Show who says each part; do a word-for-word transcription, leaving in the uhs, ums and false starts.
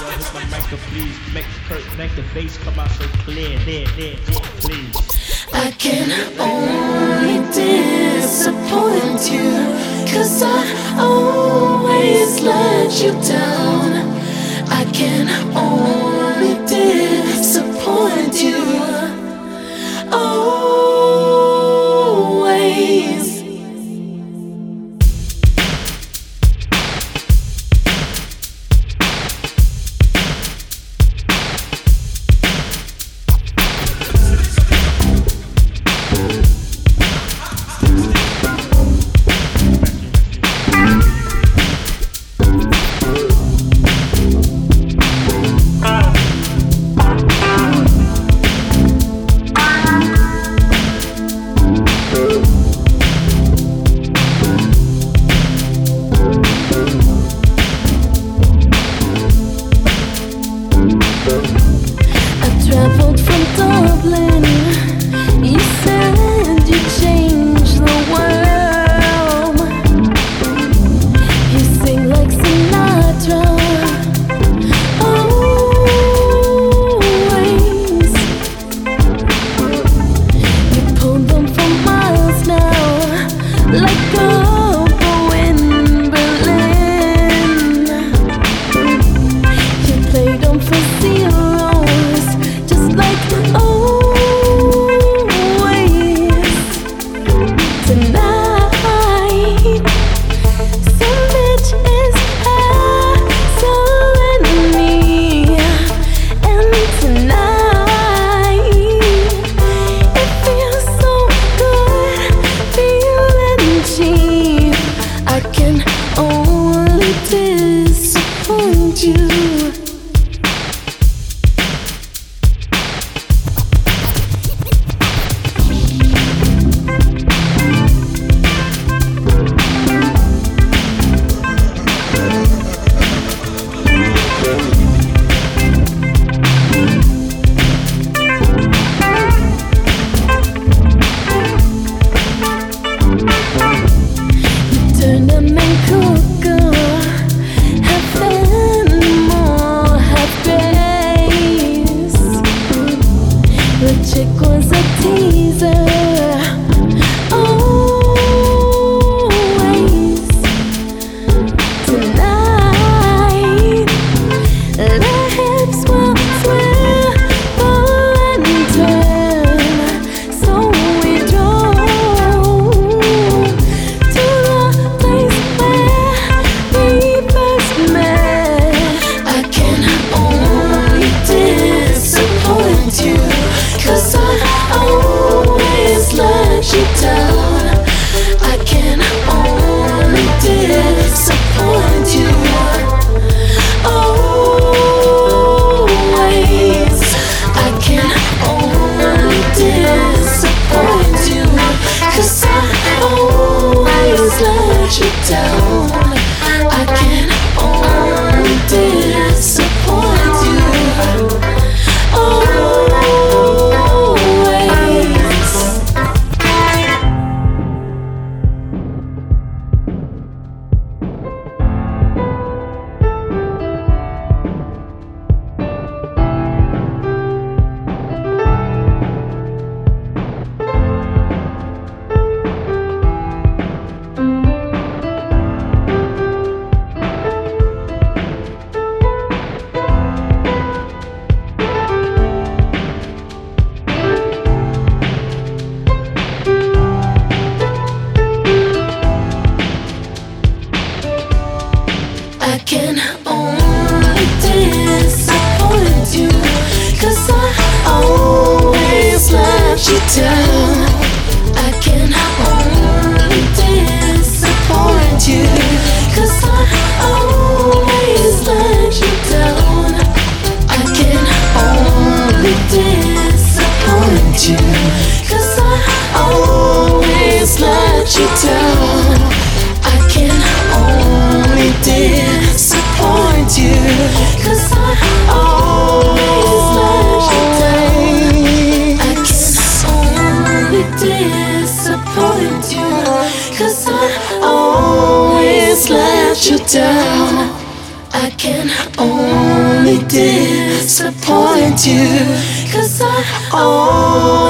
Speaker 1: With my mic, please make Kurt, make the bass come out so clear, there, there, there, please.
Speaker 2: I can only disappoint you, 'cause I always let you down. I can only disappoint you, always. Traveled from Dublin. You said you changed the world. You sing like Sinatra, always. You pulled them for miles now, like Gobbo in Berlin. You played them for zeros, like always. Tonight, some bitch is hassling me, and tonight it feels so good, feeling cheap. I can only disappoint you. The chick was a teaser, always. Tonight, the hips will swivel and turn, so we drove to the place where we first met. I can only disappoint you, 'cause I always let you down. I can only disappoint you, always. I can only disappoint you, 'cause I always let you down. I can only disappoint you, always. I can only disappoint you, 'cause I always let you down. I can only disappoint you, 'cause I always let you down. I can only disappoint you, 'cause I always let you down. I can only disappoint you, 'cause I always let you down. I can only disappoint you, 'cause I always let you down. I can only disappoint you, 'cause I always